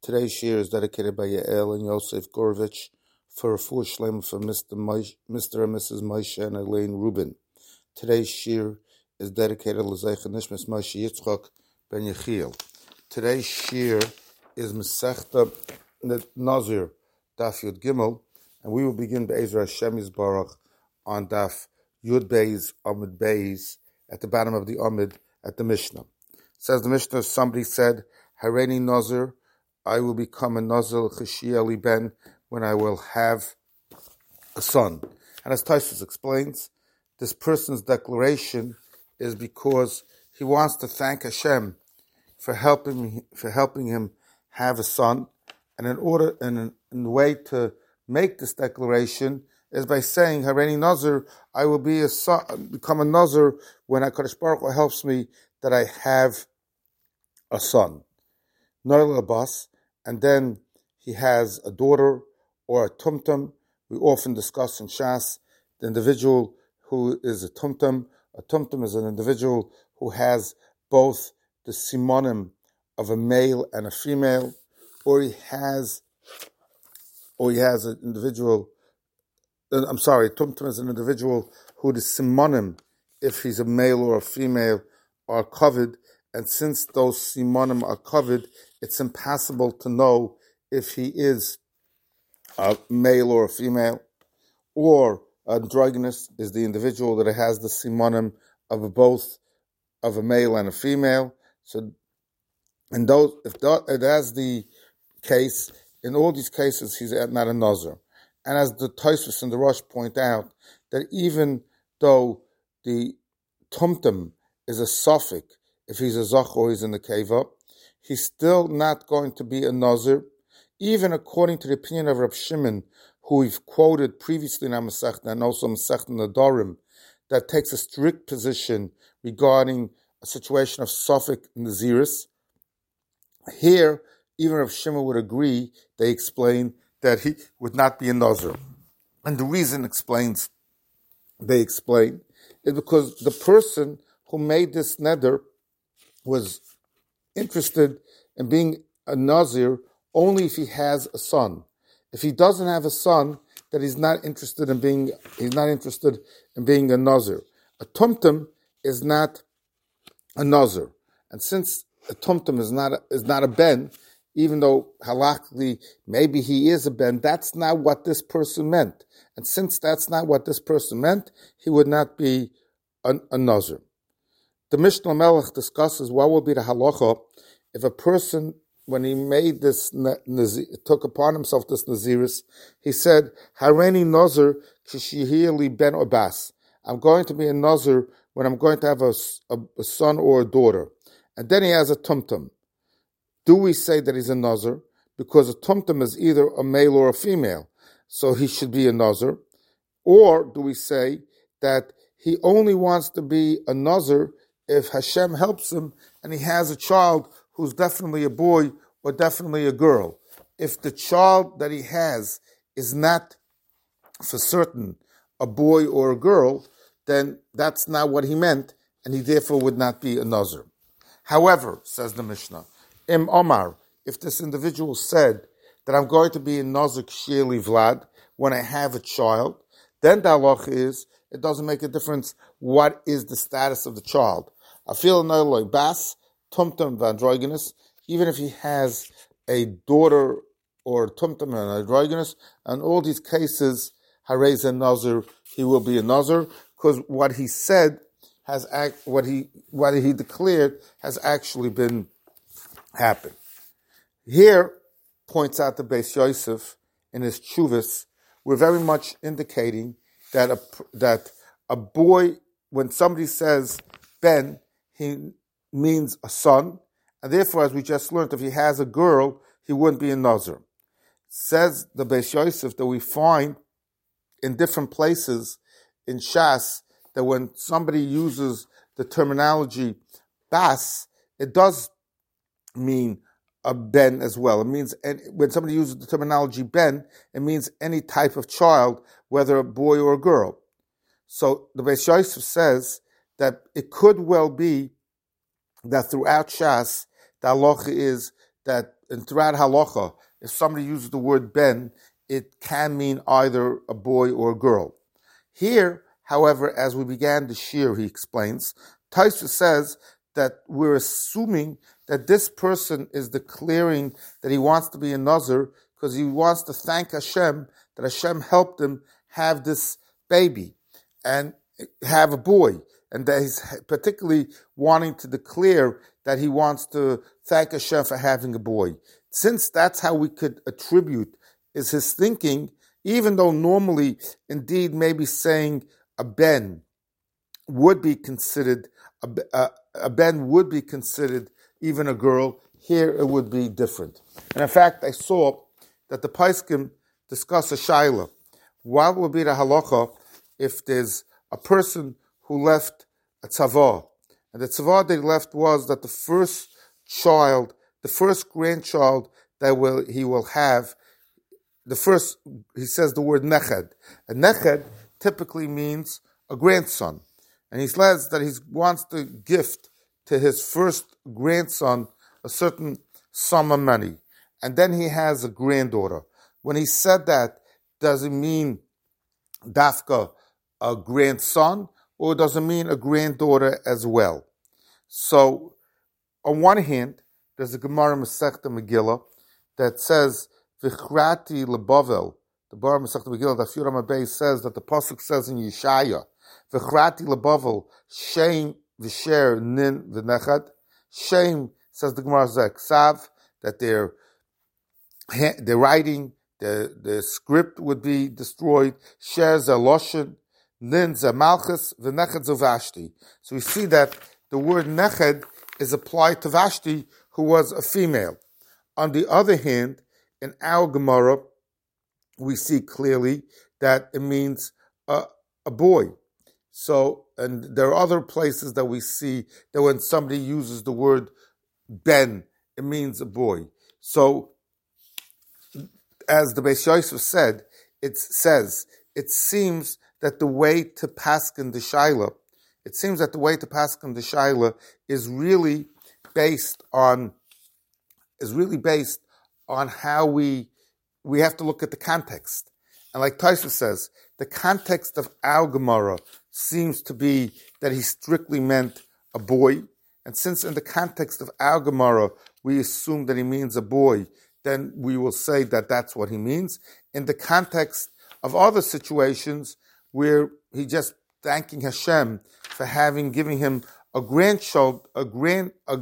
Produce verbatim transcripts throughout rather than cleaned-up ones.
Today's shir is dedicated by Yael and Yosef Gorovich for a full shlema for Mister Moish, Mister and Missus Moshe and Elaine Rubin. Today's shir is dedicated to L'Zeicha Nishmas Moshe Yitzchok ben Yechiel. Today's shir is Masechta Nazir Daf Yud Gimel, and we will begin Be'ezra Hashem Yisbarach on Daf Yud Beis Amud Beis at the bottom of the Amud at the Mishnah. It says the Mishnah, somebody said, Hareini Nazir, I will become a Nazir Cheshieli Ben when I will have a son. And as Taisus explains, this person's declaration is because he wants to thank Hashem for helping for helping him have a son. And in order, and in the way to make this declaration is by saying, Hareini Nazir, I will be a son, become a Nazir when HaKadosh Baruch Hu helps me that I have a son. Noel Abbas, and then he has a daughter or a tumtum. We often discuss in Shas the individual who is a tumtum. A tumtum is an individual who has both the simonim of a male and a female, or he has, or he has an individual. I'm sorry, a tumtum is an individual who the simonim, if he's a male or a female, are covered. And since those simonim are covered, it's impossible to know if he is a male or a female. Or androgynous is the individual that has the simonim of both of a male and a female. So, in those, if that, that's the case, in all these cases, he's not a nazir. And as the Tosfos and the Rosh point out, that even though the tumtum is a suffix, if he's a zach or he's in the keva, he's still not going to be a nazir, even according to the opinion of Rab Shimon, who we've quoted previously in our Masechta and also Masechta Nadarim, that takes a strict position regarding a situation of suffix naziris. Here, even Rab Shimon would agree, they explain, that he would not be a nazir. And the reason explains, they explain, is because the person who made this neder was interested in being a nazir only if he has a son. If he doesn't have a son, then he's not interested in being he's not interested in being a nazir. A tumtum is not a nazir, and since a tumtum is not a, is not a ben, even though halachically maybe he is a ben, that's not what this person meant. And since that's not what this person meant, he would not be a, a nazir. The Mishnah Melech discusses what will be the halacha if a person, when he made this, took upon himself this naziris, he said, Hareini nazir kishihili ben obas. I'm going to be a nazir when I'm going to have a, a, a son or a daughter. And then he has a tumtum. Do we say that he's a nazir? Because a tumtum is either a male or a female, so he should be a nazir. Or do we say that he only wants to be a nazir if Hashem helps him and he has a child who's definitely a boy or definitely a girl? If the child that he has is not for certain a boy or a girl, then that's not what he meant, and he therefore would not be a nazir. However, says the Mishnah, Im Omar, if this individual said that I'm going to be a nazir k'sheli vlad when I have a child, then the halach is, it doesn't make a difference what is the status of the child. I feel another bas, tumtum androgynous, even if he has a daughter or tumtum and androgynous, and all these cases, harez a nazir, he will be a nazir, because what he said has act, what he what he declared has actually been happened. Here points out the Beis Yosef in his Chuvas, we're very much indicating that a that a boy, when somebody says ben, he means a son, and therefore, as we just learned, if he has a girl, he wouldn't be a nazir. Says the Beis Yosef that we find in different places in Shas that when somebody uses the terminology bas, it does mean a ben as well. It means, when somebody uses the terminology ben, it means any type of child, whether a boy or a girl. So the Beis Yosef says that it could well be that throughout Shas, the halacha is that and throughout halacha, if somebody uses the word ben, it can mean either a boy or a girl. Here, however, as we began the shir, he explains, Taisa says that we're assuming that this person is declaring that he wants to be a nazir because he wants to thank Hashem that Hashem helped him have this baby and have a boy, and that he's particularly wanting to declare that he wants to thank Hashem for having a boy. Since that's how we could attribute is his thinking, even though normally, indeed, maybe saying a ben would be considered, a, a, a ben would be considered even a girl, here it would be different. And in fact, I saw that the Paiskim discuss a shaila. What would be the halacha if there's a person who left a tzavah? And the tzavah they left was that the first child, the first grandchild that will he will have, the first, he says the word neched. And neched typically means a grandson. And he says that he wants to gift to his first grandson a certain sum of money. And then he has a granddaughter. When he said that, does it mean dafka, a grandson, or does it mean a granddaughter as well? So, on one hand, there's a Gemara Masechta Megillah that says, Vichrati lebavel, the Bar Masechta Megillah, the Furam Abay says that the pasuk says in Yeshaya, Vichrati lebavel, Shem v'sher nin v'nechad. Shem, says the Gemara Zeksav, that they're, they're writing, the, the script would be destroyed. Sher zeloshin, nin zemalchus, v'nechad zevashti. So we see that the word neched is applied to Vashti, who was a female. On the other hand, in our Gemara, we see clearly that it means a, a boy. So, and there are other places that we see that when somebody uses the word ben, it means a boy. So, as the Beis Yosef said, it says, it seems that the way to paskin the shaila, it seems that the way to paskin the shaila is really based on, is really based on how we, we have to look at the context. And like Taisa says, the context of our Gemara seems to be that he strictly meant a boy. And since in the context of our Gemara, we assume that he means a boy, then we will say that that's what he means. In the context of other situations where he just thanking Hashem for having, giving him a grandchild, a grand, a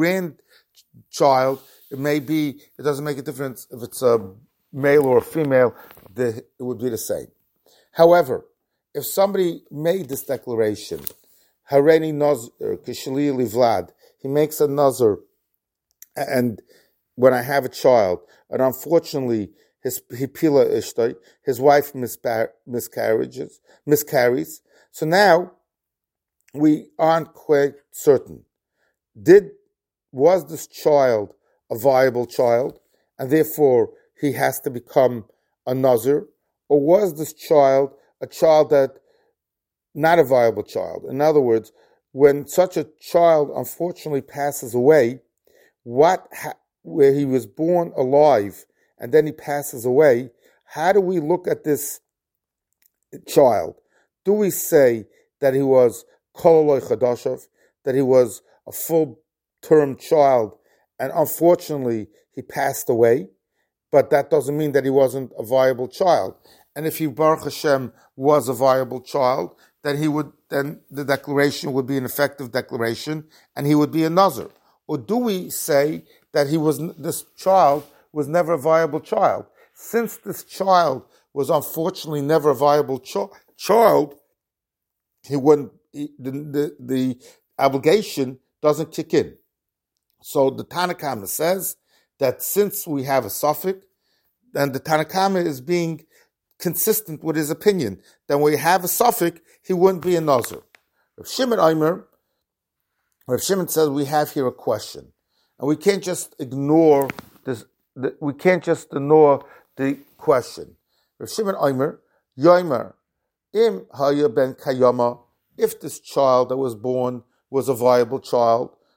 grandchild, it may be, it doesn't make a difference if it's a male or a female, the, it would be the same. However, if somebody made this declaration, Hareni Nazir, Kishali Livlad, he makes a Nazir, and when I have a child, and unfortunately, his Hipila Ishtai, his wife misbar- miscarriages, miscarries. So now, we aren't quite certain. Did, was this child a viable child, and therefore he has to become a Nazir, or was this child a child that, not a viable child? In other words, when such a child unfortunately passes away, what, ha- where he was born alive, and then he passes away, how do we look at this child? Do we say that he was kololoi chadashav, that he was a full-term child, and unfortunately he passed away, but that doesn't mean that he wasn't a viable child? And if he, Baruch Hashem, was a viable child, then he would, then the declaration would be an effective declaration, and he would be a nazir. Or do we say that he was, this child was never a viable child? Since this child was unfortunately never a viable ch- child, he wouldn't, he, the, the, the obligation doesn't kick in. So the Tanna Kamma says that since we have a suffix, then the Tanna Kamma is being consistent with his opinion. Then when we have a suffix, he wouldn't be a nazir. Rav Shimon Omer, Rav Shimon says we have here a question, and we can't just ignore this. The, we can't just ignore the question. Rav Shimon Omer, Yomer, Im Haya ben Kayama, if this child that was born was a viable child,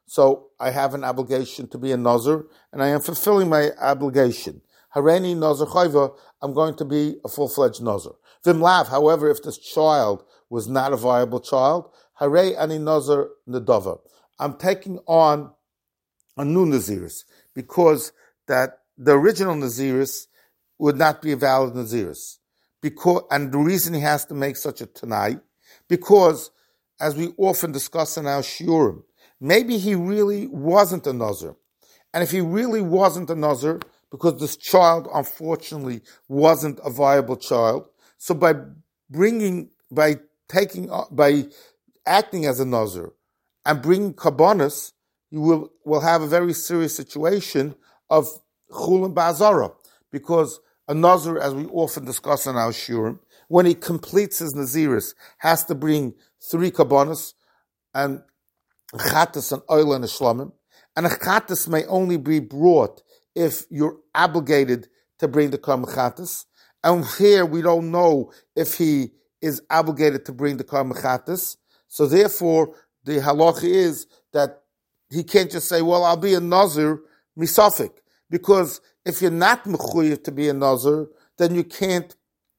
So I have an obligation to be a Nazir, and I am fulfilling my obligation. Hareni Nazir Chayva, I'm going to be a full-fledged Nazir. Vimlav, however, if this child was not a viable child, Harei Ani Nazir Nedava. I'm taking on a new Naziris, because that the original Naziris would not be a valid Naziris. Because, and the reason he has to make such a Tanai, because, as we often discuss in our Shiurim, maybe he really wasn't a Nazir. And if he really wasn't a Nazir, because this child, unfortunately, wasn't a viable child, so by bringing, by taking, by acting as a Nazir and bringing Kabbanis, you will, will have a very serious situation of Chulin Ba'azara, because a Nazir, as we often discuss in our Shurim, when he completes his Naziris, has to bring three Kabbanis, and Chatas and Oil and a Shlomim, and a Chatas may only be brought if you're obligated to bring the Karm Chatas, and here we don't know if he is obligated to bring the Karm Chatas, so therefore the halacha is that he can't just say, well, I'll be a Nazir misafik, because if you're not mechuyev to be a Nazir, then you can't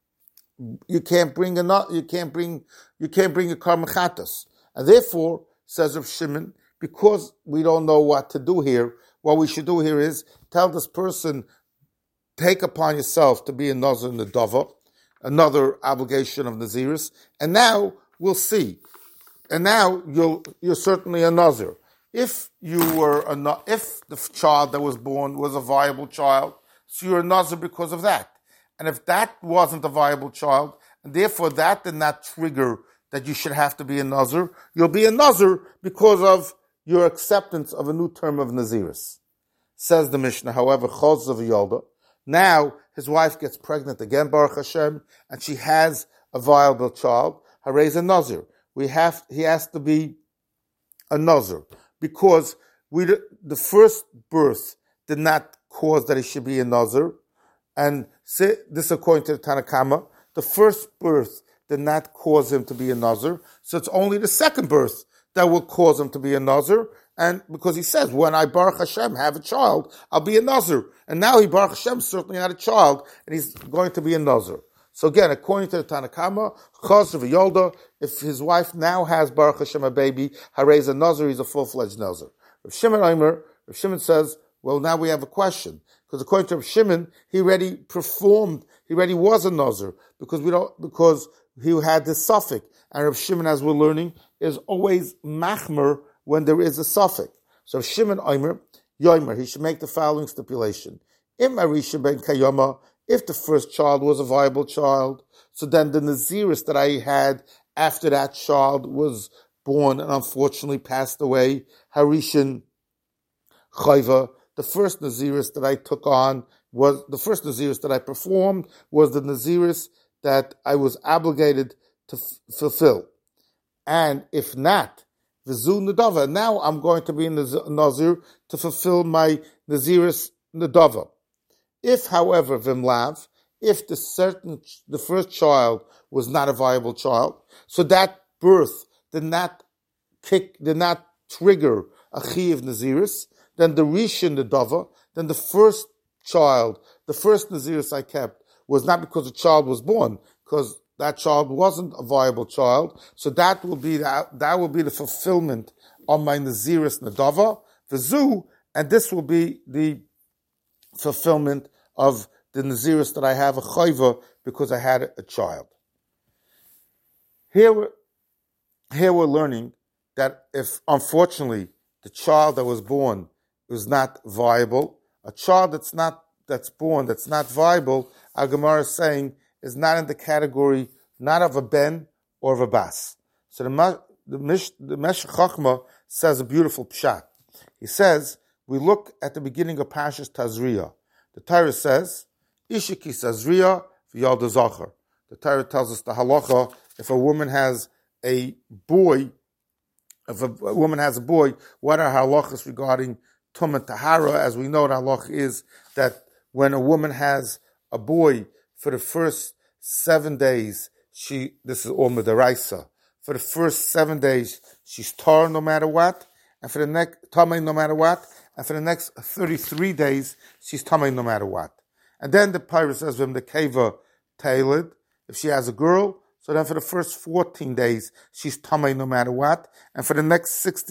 you can't bring a you can't bring you can't bring a Karm Chatas, and therefore, says Rav Shimon, because we don't know what to do here, what we should do here is tell this person, take upon yourself to be a Nazir in the Dava, another obligation of Naziris, and now we'll see. And now you'll, you're certainly a Nazir. If you were a, if the child that was born was a viable child, so you're a Nazir because of that. And if that wasn't a viable child, and therefore that did not trigger that you should have to be a Nazir, you'll be a Nazir because of your acceptance of a new term of Naziris. Says the Mishnah, however, Choz of Yolda, now his wife gets pregnant again, Baruch Hashem, and she has a viable child, Harei a Nazir. We have, he has to be a Nazir, because we, the first birth did not cause that he should be a Nazir, and this according to the Tanakama, the first birth did not cause him to be a Nazir, so it's only the second birth that will cause him to be a Nazir, and because he says, when I Baruch Hashem have a child, I'll be a Nazir, and now he Baruch Hashem certainly had a child, and he's going to be a Nazir. So again, according to the Tanakama, Chaz of Yolda, if his wife now has Baruch Hashem a baby, Harei a Nazir, he's a full-fledged Nazir. Rav Shimon Omer, Rav Shimon says, well, now we have a question. Because according to Rav Shimon, he already performed, he already was a Nazir, because we don't, because he had this suffix. And Rav Shimon, as we're learning, is always machmer when there is a suffix. So Rav Shimon Omer, Yomer, he should make the following stipulation. Im Arisha ben Kayoma, if the first child was a viable child, so then the Naziris that I had after that child was born and unfortunately passed away, Harishan Chayva, the first Naziris that I took on was, the first Naziris that I performed was the Naziris that I was obligated to f- fulfill. And if not, Vizu Nadava, now I'm going to be in the Nazir to fulfill my Naziris Nadava. If, however, Vimlav, if the certain, the first child was not a viable child, so that birth did not kick, did not trigger a Chiv Naziris, then the Rishon Nadava, then the first child, the first Naziris I kept was not because the child was born, because that child wasn't a viable child, so that will be that, that will be the fulfillment of my Naziris Nadava, Vizu, and this will be the fulfillment of the Naziris that I have a chayva because I had a child. Here we're, here we're learning that if, unfortunately, the child that was born is not viable, a child that's not, that's born, that's not viable, our Gemara is saying, is not in the category, not of a ben or of a bas. So the, the, Mish, the Meshech Chochmah says a beautiful pshat. He says, we look at the beginning of Parshas Tazria. The Torah says, Ishiki Tazria v'yalda zachar. The Torah tells us the halacha, if a woman has a boy, if a, a woman has a boy, what are halachas regarding Tumah Tahara? As we know, the halacha is that when a woman has a boy for the first seven days, she, this is all Midaraisa, for the first seven days, she's tar no matter what, and for the next tamei no matter what, and for the next thirty-three days she's tamei no matter what. And then the Pirate says v'im the keva tailored. If she has a girl, so then for the first fourteen days she's tamei no matter what, and for the next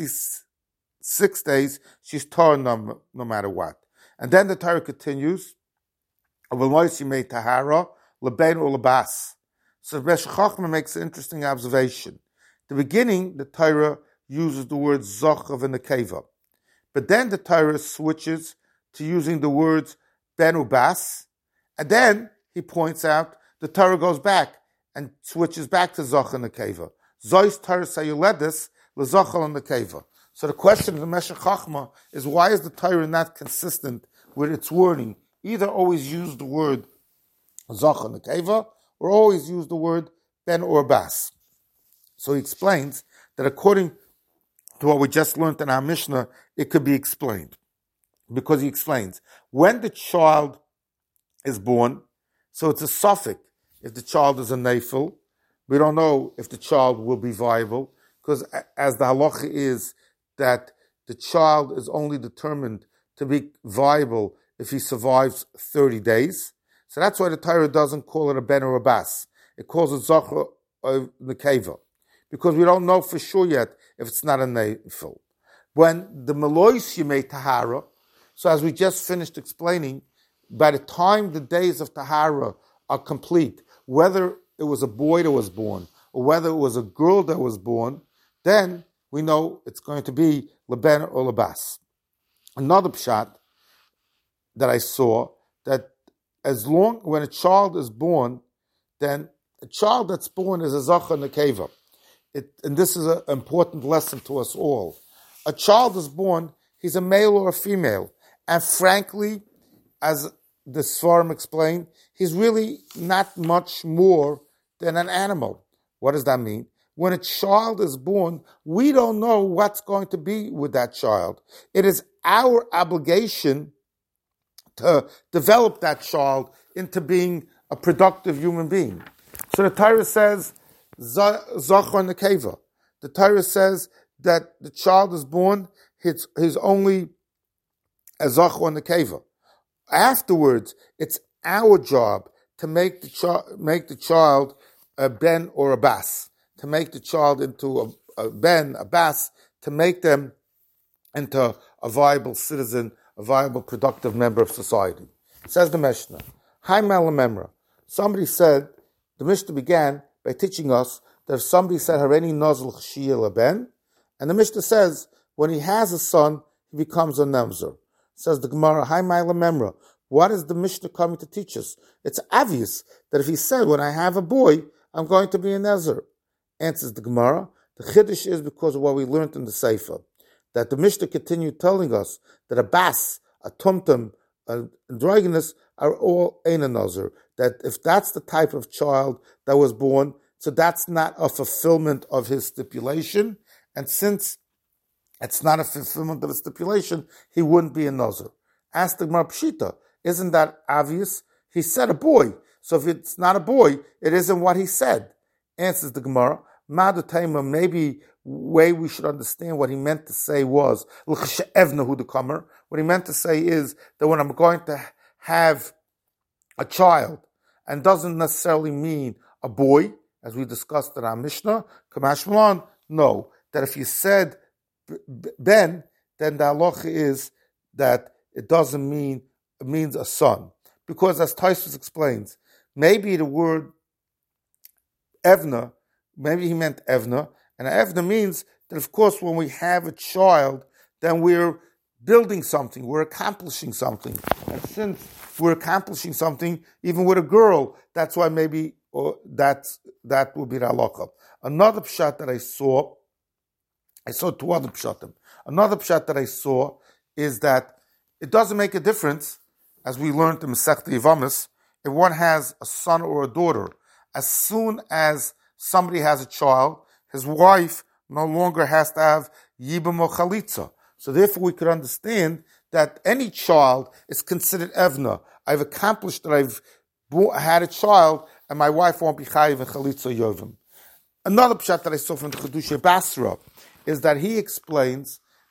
sixty-six days she's tar no, no matter what. And then the Torah continues, "V'loisi mei tahara lebein or lebas." So Resh Chachma makes an interesting observation. The beginning, the Torah uses the word zochav and nekeva, but then the Torah switches to using the words ben ubas, and then he points out the Torah goes back and switches back to zochav and nekeva. Zois Torah sayuledis lezochal and nekeva. So the question of the Meshech Chachma is, why is the Torah not consistent with its wording? Either always use the word zochav and nekeva, or always use the word ben or bas. So he explains that according to what we just learned in our Mishnah, it could be explained. Because he explains, when the child is born, so it's a suffix if the child is a neifel. We don't know if the child will be viable, because as the halacha is that the child is only determined to be viable if he survives thirty days. So that's why the Torah doesn't call it a ben or a bas. It calls it zochar of nekeva, because we don't know for sure yet if it's not a neifel. When the melois yemei tahara, so as we just finished explaining, by the time the days of tahara are complete, whether it was a boy that was born or whether it was a girl that was born, then we know it's going to be leben or lebas. Another pshat that I saw, that as long, when a child is born, then a child that's born is a zochar nekeva. It, and this is an important lesson to us all. A child is born, he's a male or a female. And frankly, as the Sfarim explain, he's really not much more than an animal. What does that mean? When a child is born, we don't know what's going to be with that child. It is our obligation to develop that child into being a productive human being. So the Torah says, Zachar Nekeva. The Torah says that the child is born, he's, he's only a Zachar Nekeva. Afterwards, it's our job to make the, chi- make the child a ben or a bas, to make the child into a, a ben, a bas, to make them into a viable citizen, a viable, productive member of society. It says the Mishnah, Hai Malamemra. Somebody said, the Mishnah began by teaching us that if somebody said, Hareni Nozl Chshiyah Ben, and the Mishnah says, when he has a son, he becomes a Nemzer. Says the Gemara, Hai Malamemra. What is the Mishnah coming to teach us? It's obvious that if he said, when I have a boy, I'm going to be a Nezer. Answers the Gemara, the Chiddush is because of what we learned in the Sefer, that the Mishnah continued telling us that a bas, a tumtum, a androgynous are all ein a nazir. That if that's the type of child that was born, so that's not a fulfillment of his stipulation, and since it's not a fulfillment of a stipulation, he wouldn't be a nazir. Ask the Gemara Pshita, isn't that obvious? He said a boy, so if it's not a boy, it isn't what he said. Answers the Gemara, Madutaima, maybe way we should understand what he meant to say was, what he meant to say is that when I'm going to have a child, and doesn't necessarily mean a boy, as we discussed in our Mishnah, Kamash Malan, no, that if you said ben, then the halacha is that it doesn't mean, it means a son. Because as Taisus explains, maybe the word Evna, maybe he meant Evna, and Evna means that, of course, when we have a child, then we're building something, we're accomplishing something. And since we're accomplishing something, even with a girl, that's why maybe or that's, that will be the halacha. Another pshat that I saw, I saw two other pshatim. Another pshat that I saw is that it doesn't make a difference, as we learned in Masechta Yevamos, if one has a son or a daughter. As soon as somebody has a child, his wife no longer has to have yibam or chalitza. So therefore we could understand that any child is considered evna. I've accomplished that I've had a child, and my wife won't be chayiv and chalitza yovim. Another pshat that I saw from the Chedusha Basra is that he explains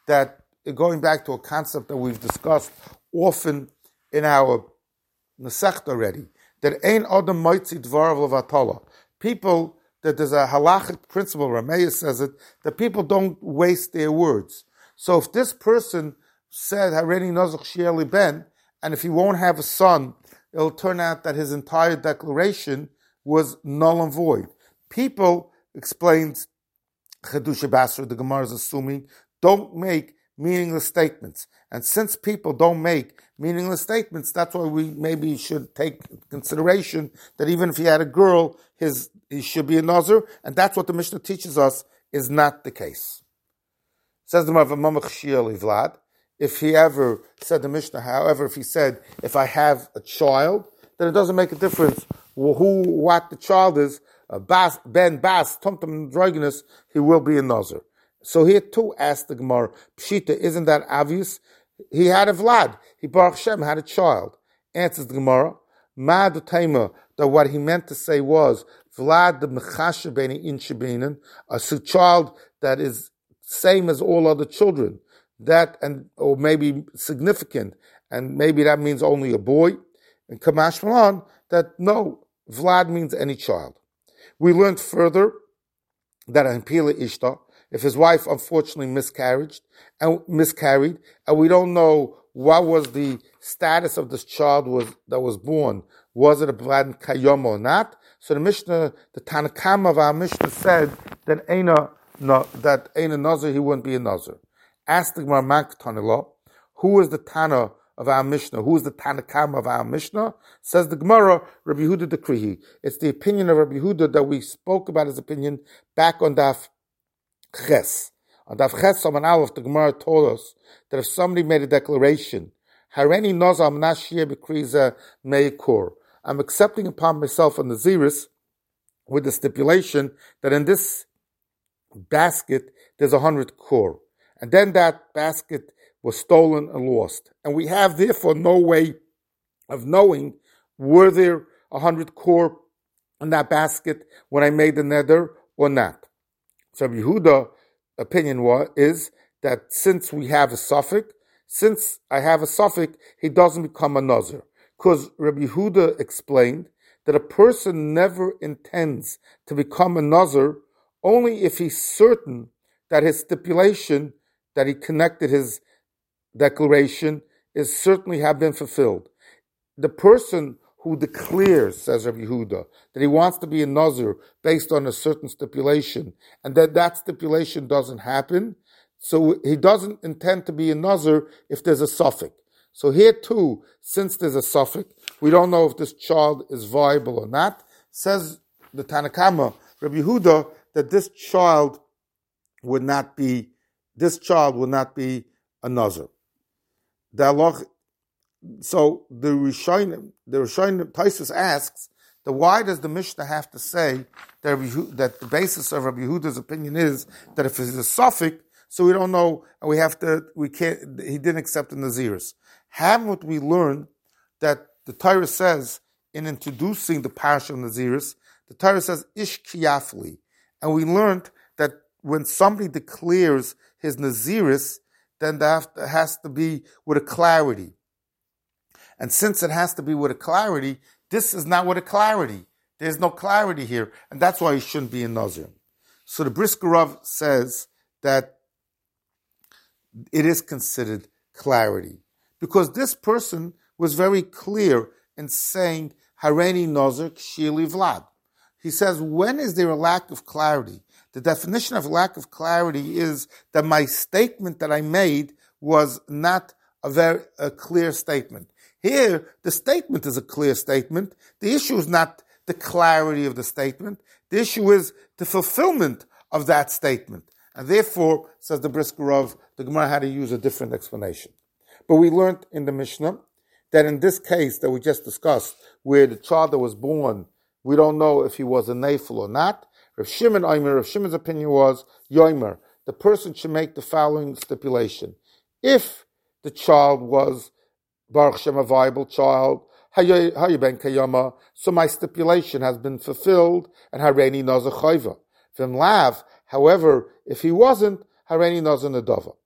that, going back to a concept that we've discussed often in our Masechta already, that ein adam moitzi dvarav levatala. People, that there's a halachic principle, Rameya says it, that people don't waste their words. So if this person said, Hareni Nozach Shieli Ben, and if he won't have a son, it'll turn out that his entire declaration was null and void. People, explains Chedusha Basra, the Gemara is assuming, don't make meaningless statements. And since people don't make meaningless statements, that's why we maybe should take consideration that even if he had a girl, his he should be a Nazir, and that's what the Mishnah teaches us is not the case. Says the Gemara, Vlad, if he ever said the Mishnah, however, if he said, if I have a child, then it doesn't make a difference who, what the child is, uh, bas, ben, bas, tumtum, droginus, he will be a Nazir. So here too asked the Gemara, Pshita, isn't that obvious? He had a Vlad. He, Baruch Shem, had a child. Answers the Gemara, Ma d'taima, that what he meant to say was, Vlad the Mechashe beni inshabinin, a child that is same as all other children. That, and or maybe significant, and maybe that means only a boy. And Kamash Malan, that no, Vlad means any child. We learned further that in Pila Ishta, if his wife unfortunately miscarried, and miscarried, and we don't know what was the status of this child was that was born, was it a Vlad Kayom or not? So the Mishnah, the Tanakam of our Mishnah said that Eina, no, that Eina Nazir, he wouldn't be a Nazir. Ask the Gemara Mak Tanila, who is the Tana of our Mishnah? Who is the Tanakam of our Mishnah? Says the Gemara, Rabbi Yehuda the Krihi. It's the opinion of Rabbi Yehuda that we spoke about his opinion back on Daf Ches. On Daf Ches, Saman Aleph, the Gemara told us that if somebody made a declaration, Hareni Nozam Nashir Bekriza Meikur, I'm accepting upon myself a Naziris with the stipulation that in this basket there's a hundred kor. And then that basket was stolen and lost. And we have therefore no way of knowing were there a hundred kor in that basket when I made the neder or not. So Yehuda's opinion was, is that since we have a suffix, since I have a suffix, he doesn't become a Nazir. Because Rabbi Yehuda explained that a person never intends to become a Nazir only if he's certain that his stipulation, that he connected his declaration, is certainly have been fulfilled. The person who declares, says Rabbi Yehuda, that he wants to be a Nazir based on a certain stipulation, and that that stipulation doesn't happen, so he doesn't intend to be a Nazir if there's a suffix. So here too, since there's a suffix, we don't know if this child is viable or not. Says the Tanakama, Rabbi Yehuda, that this child would not be, this child would not be a Nazir. The Allah, so the Rishonim, the Rishonim, Taisus asks, that why does the Mishnah have to say that, Rabbi, that the basis of Rabbi Yehuda's opinion is that if it's a suffix, so we don't know, and we have to, we can't, he didn't accept the Naziris. Haven't we learned that the Torah says, in introducing the Parasha of Naziris, the Torah says, Ish Kiyafli. And we learned that when somebody declares his Naziris, then that has to be with a clarity. And since it has to be with a clarity, this is not with a clarity. There's no clarity here, and that's why he shouldn't be a Nazir. So the Brisker Rav says that it is considered clarity. Because this person was very clear in saying, Hareni Nazir Kshili Vlad. He says, when is there a lack of clarity? The definition of lack of clarity is that my statement that I made was not a very a clear statement. Here, the statement is a clear statement. The issue is not the clarity of the statement. The issue is the fulfillment of that statement. And therefore, says the Brisker Rav, the Gemara had to use a different explanation. But we learned in the Mishnah that in this case that we just discussed, where the child that was born, we don't know if he was a Neifel or not. Rav Shimon Omer, Rav Shimon's opinion was, Yomer, the person should make the following stipulation. If the child was Baruch Shem, a viable child, Hayu ben Kayama, so my stipulation has been fulfilled, and Hareni Nazir Chayva. V'im lav, however, if he wasn't, Hareni Nazir Nadava.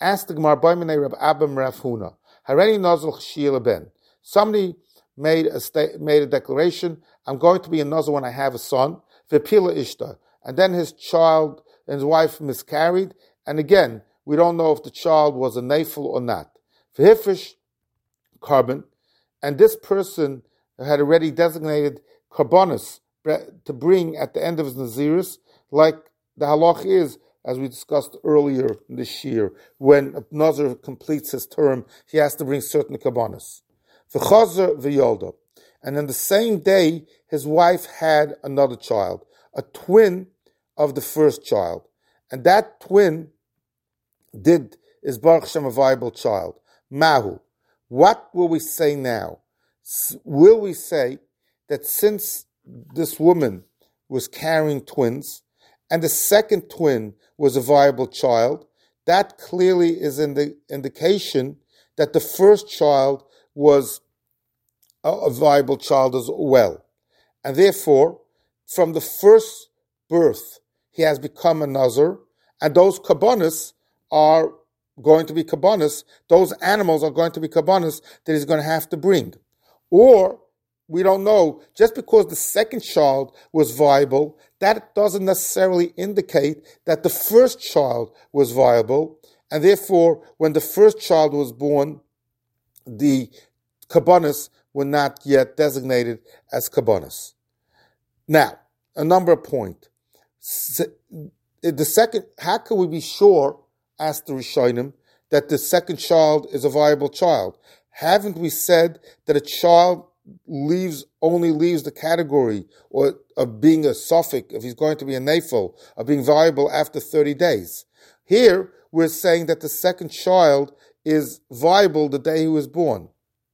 Asked the Gemara, Boimenei Rab Abba Rav Huna, Hareni Nozul Chshiyah Ben. Somebody made a sta- made a declaration, I'm going to be a Nozul when I have a son, V'pila Ishta. And then his child and his wife miscarried, and again, we don't know if the child was a Nafil or not. V'hifish Carbon, and this person had already designated Karbonis to bring at the end of his Naziris, like the halach is, as we discussed earlier this year, when a Nazir completes his term, he has to bring certain Karbonis. V'chazer v'yolda. And on the same day, his wife had another child, a twin of the first child. And that twin did, is Baruch Hashem, a viable child. Mahu. What will we say now? Will we say that since this woman was carrying twins, and the second twin was a viable child, that clearly is an the indication that the first child was a, a viable child as well. And therefore, from the first birth, he has become a Nazir, and those Karbonis are going to be Karbonis, those animals are going to be Karbonis that he's going to have to bring. Or, we don't know, just because the second child was viable, that doesn't necessarily indicate that the first child was viable, and therefore, when the first child was born, the Karbonis were not yet designated as Karbonis. Now, a number of points. The second, how can we be sure, asked the Rishonim, that the second child is a viable child? Haven't we said that a child leaves only leaves the category or of being a suffix, if he's going to be a nafil, of being viable after thirty days? Here, we're saying that the second child is viable the day he was born.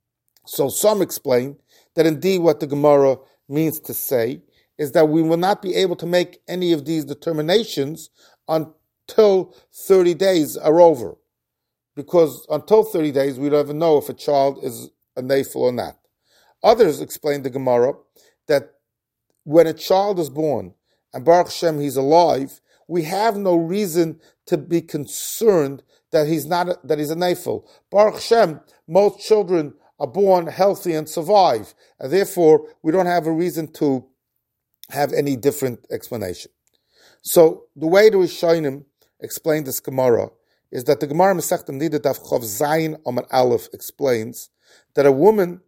So some explain that indeed what the Gemara means to say is that we will not be able to make any of these determinations until thirty days are over. Because until thirty days, we don't even know if a child is a nafil or not. Others explain the Gemara that when a child is born, and Baruch Hashem, he's alive, we have no reason to be concerned that he's not a, that he's a nafil. Baruch Hashem, most children are born healthy and survive, and therefore we don't have a reason to have any different explanation. So the way the Rishonim explain this Gemara is that the Gemara Masechta Nida Daf Chav Zayin Amar Aleph explains that a woman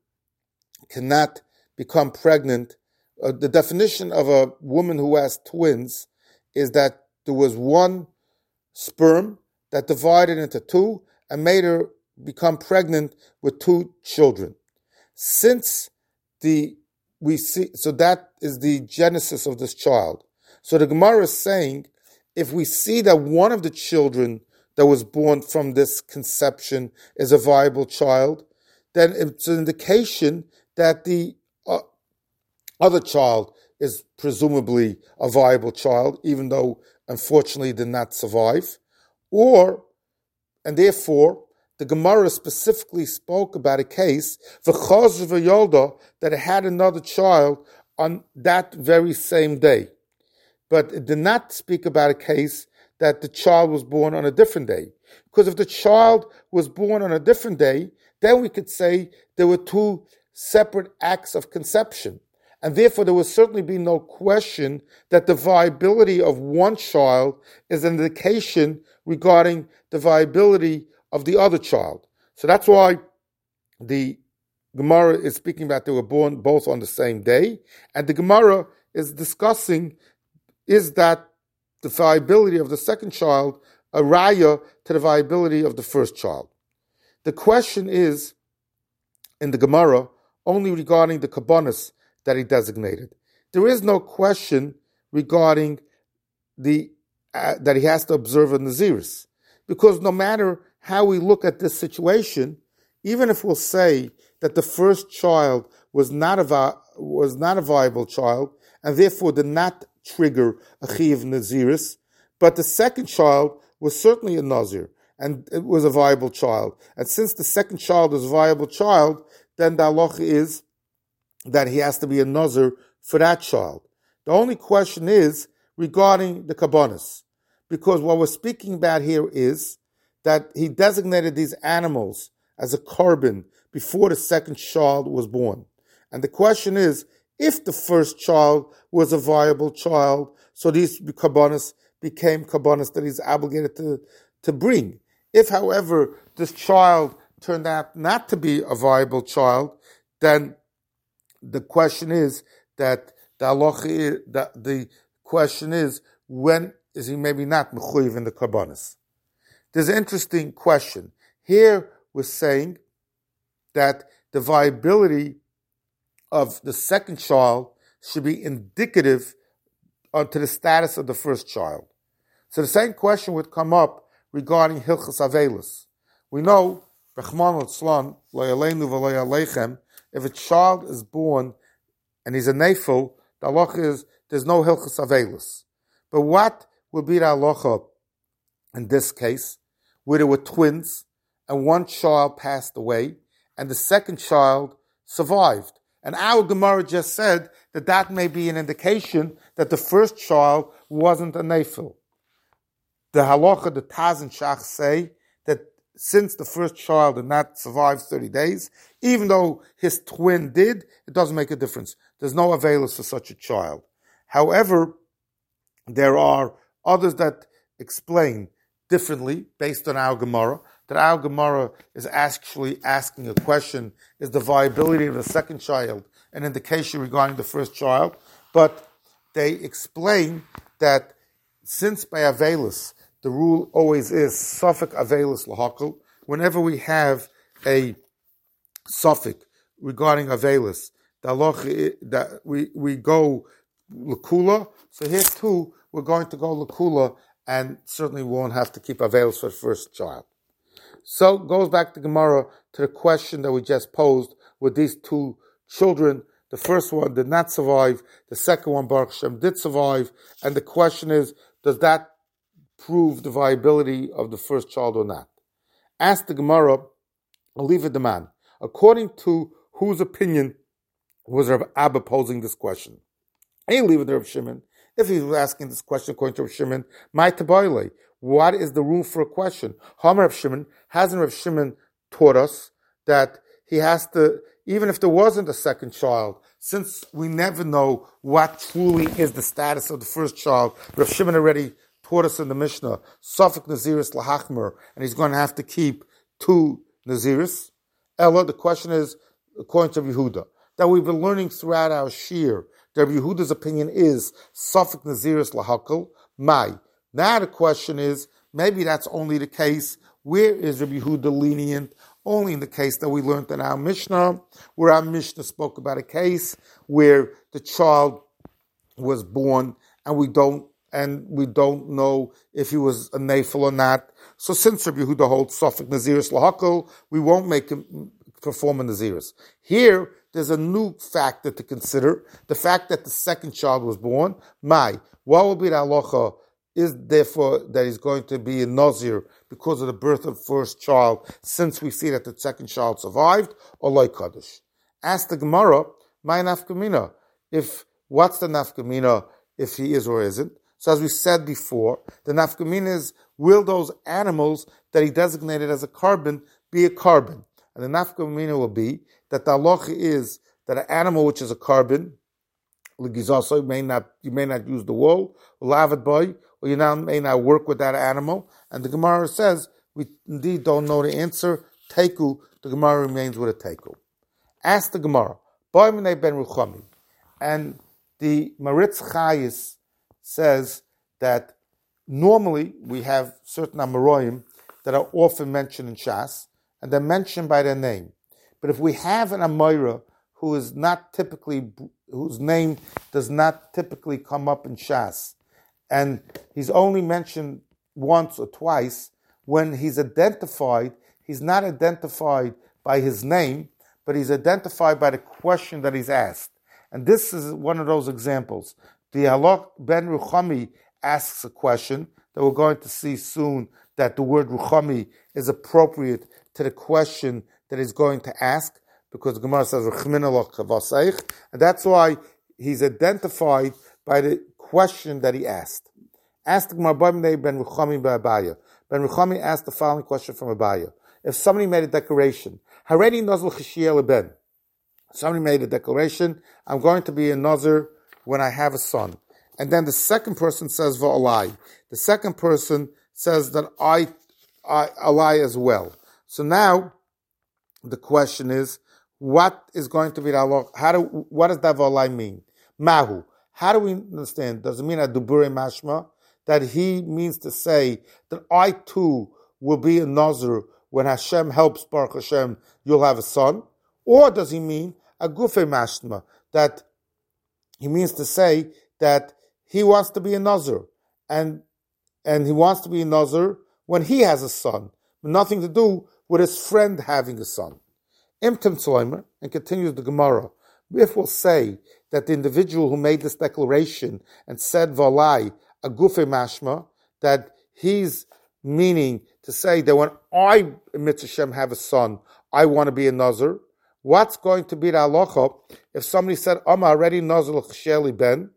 cannot become pregnant. Uh, the definition of a woman who has twins is that there was one sperm that divided into two and made her become pregnant with two children. Since the we see, so that is the genesis of this child. So the Gemara is saying, if we see that one of the children that was born from this conception is a viable child, then it's an indication that the uh, other child is presumably a viable child, even though unfortunately did not survive. Or, and therefore, the Gemara specifically spoke about a case, v'chaz v'yolda, that it had another child on that very same day. But it did not speak about a case that the child was born on a different day. Because if the child was born on a different day, then we could say there were two separate acts of conception. And therefore there would certainly be no question that the viability of one child is an indication regarding the viability of the other child. So that's why the Gemara is speaking about they were born both on the same day. And the Gemara is discussing, is that the viability of the second child a raya to the viability of the first child? The question is, in the Gemara, only regarding the Karbonis that he designated. There is no question regarding the uh, that he has to observe a Naziris. Because no matter how we look at this situation, even if we'll say that the first child was not a, vi- was not a viable child, and therefore did not trigger a Chiv Naziris, but the second child was certainly a Nazir, and it was a viable child. And since the second child is a viable child, then the halacha is that he has to be a Nazir for that child. The only question is regarding the Karbonis, because what we're speaking about here is that he designated these animals as a korban before the second child was born. And the question is, if the first child was a viable child, so these korbanos became korbanos that he's obligated to, to bring. If, however, this child turned out not to be a viable child, then the question is that the halacha is, the, the question is, when is he maybe not mechuyev in the korbanos? There's an interesting question. Here we're saying that the viability of the second child should be indicative uh, to the status of the first child. So the same question would come up regarding Hilchas Avelis. We know, Rachmana litzlan, lo yaleinu v'lo yalechem, if a child is born and he's a nefil, the halacha is there's no Hilchas Avelis. But what would be the halacha in this case, where there were twins and one child passed away and the second child survived? And our Gemara just said that that may be an indication that the first child wasn't a nefil. The halacha, the Taz and Shach say that since the first child did not survive thirty days, even though his twin did, it doesn't make a difference. There's no availus for such a child. However, there are others that explain differently based on our Gemara, that our Gemara is actually asking a question, is the viability of the second child an indication regarding the first child? But they explain that since by Avelis, the rule always is Suffolk Avelis Lahakal, whenever we have a suffix regarding Avelis, the halacha, that we, we go Lakula, so here too, we're going to go Lakula, and certainly we won't have to keep Avelis for the first child. So it goes back to Gemara to the question that we just posed with these two children. The first one did not survive, the second one, Baruch Hashem, did survive, and the question is, does that prove the viability of the first child or not? Ask the Gemara, I'll leave it the man. According to whose opinion was Rav Abba posing this question? I leave it to Rav Shimon. If he was asking this question according to Rav Shimon, my tabayle, what is the room for a question? Hamar Rav Shimon, hasn't Rav Shimon taught us that he has to, even if there wasn't a second child, since we never know what truly is the status of the first child, Rav Shimon already taught us in the Mishnah, Safek Naziris Lahachmer, and he's going to have to keep two Naziris. Ella, the question is, according to Yehuda, that we've been learning throughout our shir, that Yehuda's opinion is Safek Naziris Lahakal, Mai. Now the question is, maybe that's only the case. Where is Rabbi Yehuda lenient? Only in the case that we learned in our Mishnah, where our Mishnah spoke about a case where the child was born and we don't and we don't know if he was a nefil or not. So since Rabbi Yehuda holds Safek Naziris Lahakal, we won't make him perform a Naziris. Here, there's a new factor to consider, the fact that the second child was born. Mai, what will be the halacha? Is therefore that he's going to be a Nazir because of the birth of the first child, since we see that the second child survived, or like Kaddish? Ask the Gemara, my nafkamina, if, what's the nafkamina if he is or isn't? So as we said before, the nafkamina is, will those animals that he designated as a korban be a korban? And the nafkamina will be that the halacha is that an animal which is a korban, you may not, you may not use the wool, boy, or you now may not work with that animal. And the Gemara says, we indeed don't know the answer. Teku, the Gemara remains with a teku. Ask the Gemara, Boy Minei Ben Ruchami. And the Maritz Chayis says that normally we have certain Amoraim that are often mentioned in Shas, and they're mentioned by their name. But if we have an Amora who is not typically, whose name does not typically come up in Shas, and he's only mentioned once or twice, when he's identified, he's not identified by his name, but he's identified by the question that he's asked. And this is one of those examples. The Halach Ben Ruchami asks a question that we're going to see soon, that the word Ruchami is appropriate to the question that he's going to ask, because the Gemara says, and that's why he's identified by the question that he asked. Ask the Gemara, Ben Ruchami Ba'abaya. Ben Ruchami asked the following question from Abaya. If somebody made a declaration, Hareni Nozl Chishiyel Ben, somebody made a declaration, I'm going to be a Nazir when I have a son. And then the second person says Va'alai. The second person says that I, I alai as well. So now the question is, what is going to be the halach? How do what does that Va'alai mean? Mahu. How do we understand? Does it mean a dubure mashma that he means to say that I too will be a Nazir when Hashem helps Baruch Hashem, you'll have a son? Or does he mean a gufe mashma that he means to say that he wants to be a Nazir and and he wants to be a Nazir when he has a son, nothing to do with his friend having a son. Imtim Tzloimer, and continues the Gemara, if we'll say that the individual who made this declaration and said Valai, a gufe mashma, that he's meaning to say that when I, Mitzvah Shem, have a son, I want to be a Nazir. What's going to be the halacha if somebody said, I'm already Nazir l'chsheli ben,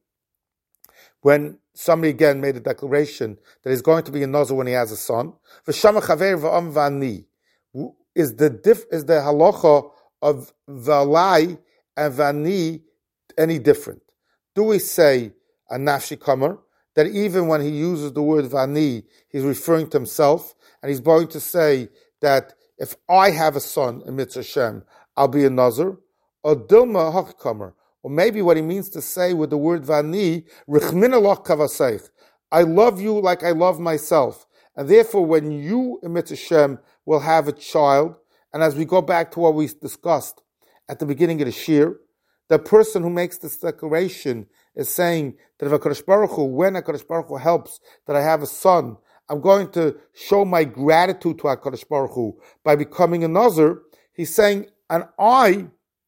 when somebody again made a declaration that he's going to be a Nazir when he has a son? V'shama chaver v'am v'ani. Is the diff, is the halacha of Valai and Vani any different? Do we say a nafshi kamer, that even when he uses the word Vani, he's referring to himself, and he's going to say that if I have a son in Mitzvah Shem, I'll be a Nazir? Or Dilma Hakkamer, or maybe what he means to say with the word Vani, Richmin Allah Kavaseich, I love you like I love myself. And therefore, when you, in Mitzvah Shem, will have a child, and as we go back to what we discussed at the beginning of the Shir, the person who makes this declaration is saying that if HaKadosh Baruch Hu, when HaKadosh Baruch Hu helps that I have a son, I'm going to show my gratitude to HaKadosh Baruch Hu by becoming a Nazir. He's saying, and I,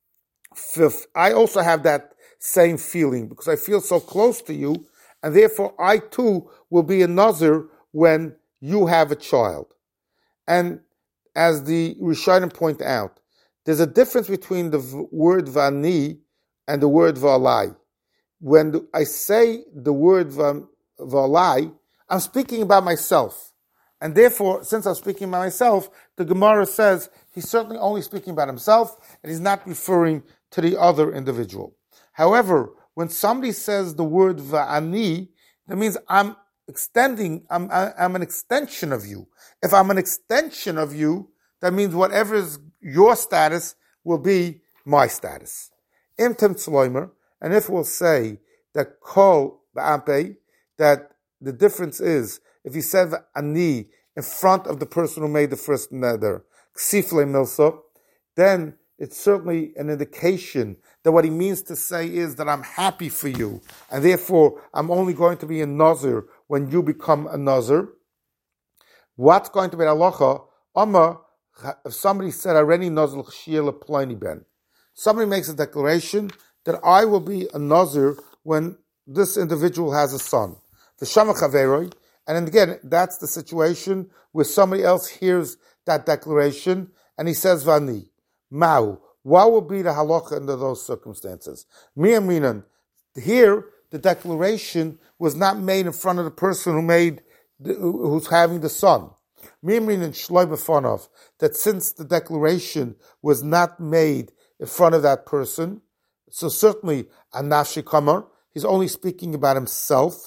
I also have that same feeling because I feel so close to you, and therefore I too will be a Nazir when you have a child. And as the Rishonim point out, there's a difference between the v- word Vani and the word Va'alai. When the, I say the word va, Va'alai, I'm speaking about myself. And therefore, since I'm speaking about myself, the Gemara says he's certainly only speaking about himself and he's not referring to the other individual. However, when somebody says the word Va'ani, that means I'm extending, I'm, I'm an extension of you. If I'm an extension of you, that means whatever is your status will be my status. Imtem Tzloimer, and if we'll say that Kol Ba'ampe, that the difference is, if he said Ani in front of the person who made the first neder, Ksifle Milsa, then it's certainly an indication that what he means to say is that I'm happy for you, and therefore I'm only going to be a Nazir when you become a Nazir. What's going to be halacha? Amma, if somebody said, Areni Nazir l'chshiyel ploni ben, somebody makes a declaration that I will be a Nazir when this individual has a son. V'shama chaveroi, and again, that's the situation where somebody else hears that declaration and he says Vani. Ma'u. What will be the halacha under those circumstances? Miyaminan. Here, the declaration was not made in front of the person who made, the, who's having the son. Miyaminan shloi b'fanov. That since the declaration was not made in front of that person, so certainly a nafshi kamer, he's only speaking about himself.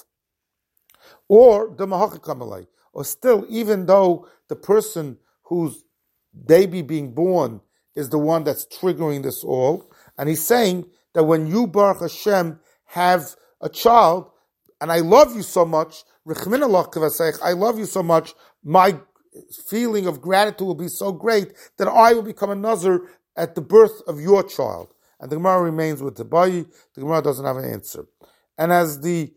Or the mahachikamalai, or still, even though the person whose baby being born is the one that's triggering this all, and he's saying that when you, Baruch Hashem, have a child, and I love you so much, I love you so much, my feeling of gratitude will be so great that I will become a Nazir at the birth of your child. And the Gemara remains with the Bayi, the Gemara doesn't have an answer. And as the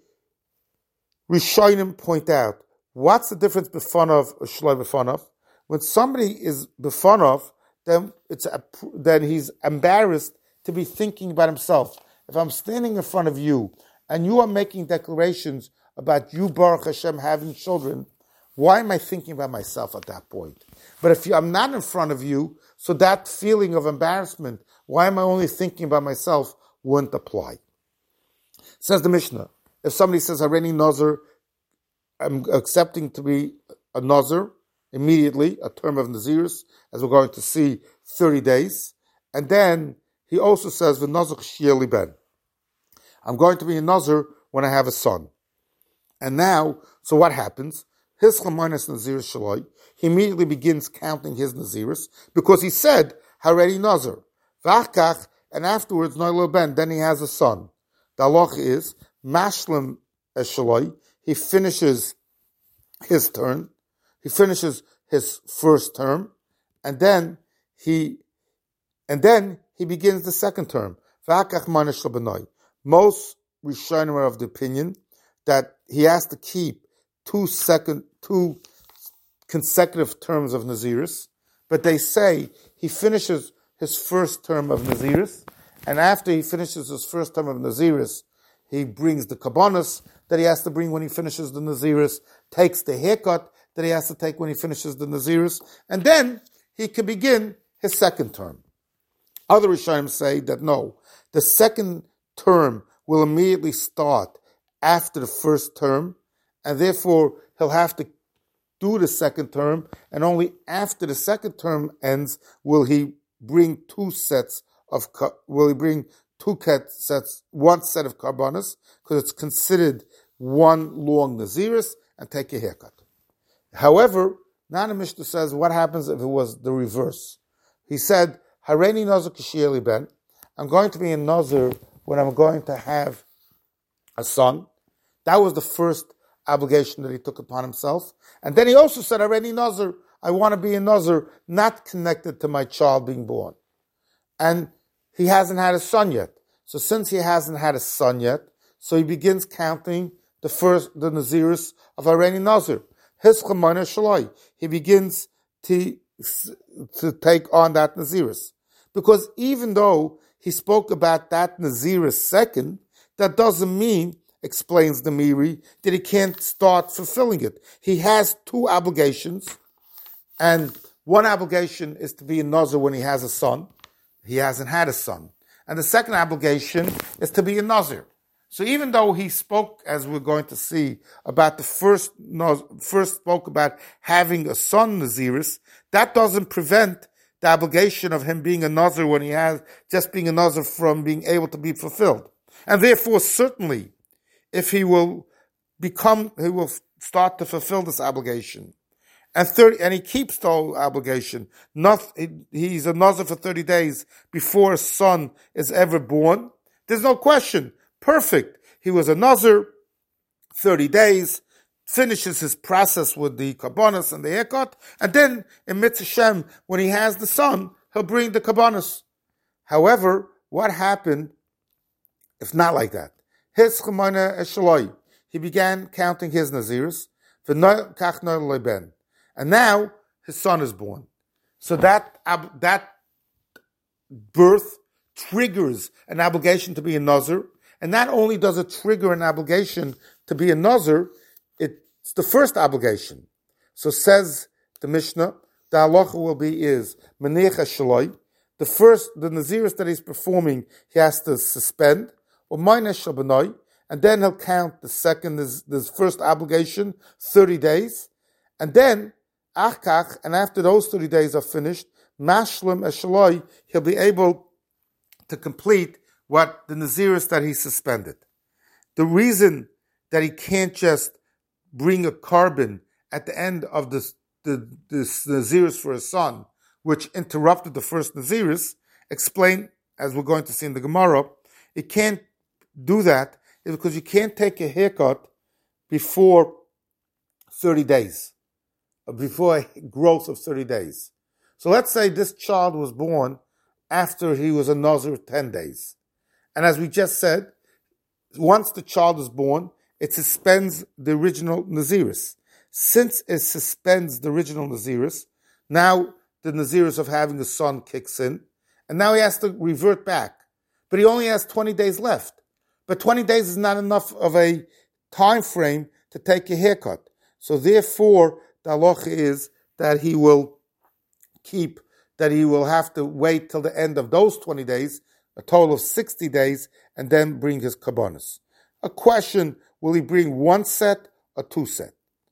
Rishonim point out, what's the difference b'fanov or shloi b'fanov? When somebody is b'fanov, then it's a, then he's embarrassed to be thinking about himself. If I'm standing in front of you and you are making declarations about you, Baruch Hashem, having children, why am I thinking about myself at that point? But if you, I'm not in front of you, so that feeling of embarrassment, why am I only thinking about myself, wouldn't apply. Says the Mishnah, if somebody says, Hareni Nazir, I'm accepting to be a Nazir immediately, a term of Nazirus, as we're going to see, thirty days. And then he also says, V'nazir Shieli Ben. I'm going to be a Nazir when I have a son. And now, so what happens? His Chaminus Nazirus Shaloi, he immediately begins counting his Nazirus, because he said, Haredi Nazir. V'achkach, and afterwards, Noilo Ben, then he has a son. The halach is, Mashlim Eshaloi, he finishes his turn, he finishes his first term, and then he, and then he begins the second term. V'achkach Manish Labanoi. Most Rishonim are of the opinion that he has to keep two second, two consecutive terms of Nazirus, but they say he finishes his first term of Nazirus, and after he finishes his first term of Nazirus, he brings the kabbanos that he has to bring when he finishes the Nazirus, takes the haircut that he has to take when he finishes the Nazirus, and then he can begin his second term. Other Rishonim say that no, the second term will immediately start after the first term, and therefore he'll have to do the second term, and only after the second term ends will he bring two sets of will he bring two sets, one set of karbanos, because it's considered one long Nazirus, and take a haircut. However, Nana Mishnah says, what happens if it was the reverse? He said, Hareni Nazir Kishieli Ben, I'm going to be a Nazir when I'm going to have a son. That was the first obligation that he took upon himself. And then he also said, Hareni Nazir, I want to be a Nazir not connected to my child being born. And he hasn't had a son yet. So since he hasn't had a son yet, so he begins counting the first, the Nazirus of Hareni Nazir. His Chaminus Shaloi. He begins to, to take on that Nazirus. Because even though he spoke about that Nazirus second, that doesn't mean, explains the Miri, that he can't start fulfilling it. He has two obligations, and one obligation is to be a Nazir when he has a son. He hasn't had a son. And the second obligation is to be a Nazir. So even though he spoke, as we're going to see, about the first, first spoke about having a son Nazirus, that doesn't prevent the obligation of him being a Nazir when he has, just being a Nazir from being able to be fulfilled. And therefore, certainly, if he will become, he will start to fulfill this obligation. And thirty, and he keeps the obligation. Not, he's a Nazir for thirty days before a son is ever born. There's no question. Perfect. He was a Nazir, thirty days, finishes his process with the kabbanos and the haircut, and then in Mitzvah Shem, when he has the son, he'll bring the kabbanos. However, what happened if not like that? His Chaminus Eshaloi. He began counting his Nazirus, and now his son is born. So that that birth triggers an obligation to be a Nazir. And not only does it trigger an obligation to be a Nazir, it's the first obligation. So says the Mishnah, the halacha will be is Menich Shaloi. The first, the Nazirus that he's performing, he has to suspend, or Minus Shabanoi, and then he'll count the second, this, this first obligation, thirty days, and then Achkach, and after those thirty days are finished, Mashlim Eshaloi, he'll be able to complete what the Nazirus that he suspended. The reason that he can't just bring a carbon at the end of this, the, this Nazirus for his son, which interrupted the first Nazirus, explained, as we're going to see in the Gemara, it can't do that is because you can't take a haircut before thirty days, before a growth of thirty days. So let's say this child was born after he was a Nazir ten days. And as we just said, once the child is born, it suspends the original Nazirus. Since it suspends the original Nazirus, now the Nazirus of having a son kicks in, and now he has to revert back. But he only has twenty days left. But twenty days is not enough of a time frame to take a haircut. So therefore, the halacha is that he will keep, that he will have to wait till the end of those twenty days, a total of sixty days, and then bring his kabbanos. A question, will he bring one set or two set?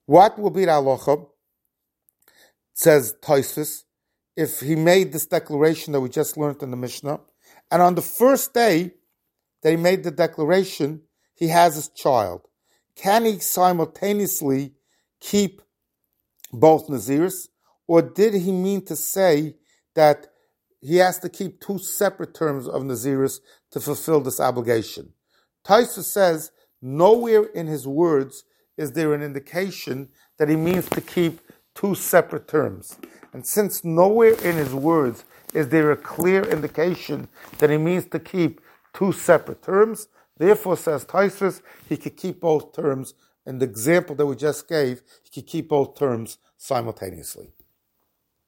What will be the halacha? Says Tosfos, if he made this declaration that we just learned in the Mishnah, and on the first day that he made the declaration, he has his child. Can he simultaneously keep both Naziris, or did he mean to say that he has to keep two separate terms of Naziris to fulfill this obligation? Tosfos says nowhere in his words is there an indication that he means to keep two separate terms. And since nowhere in his words is there a clear indication that he means to keep two separate terms, therefore, says Tosfos, he could keep both terms. In the example that we just gave, he could keep both terms simultaneously.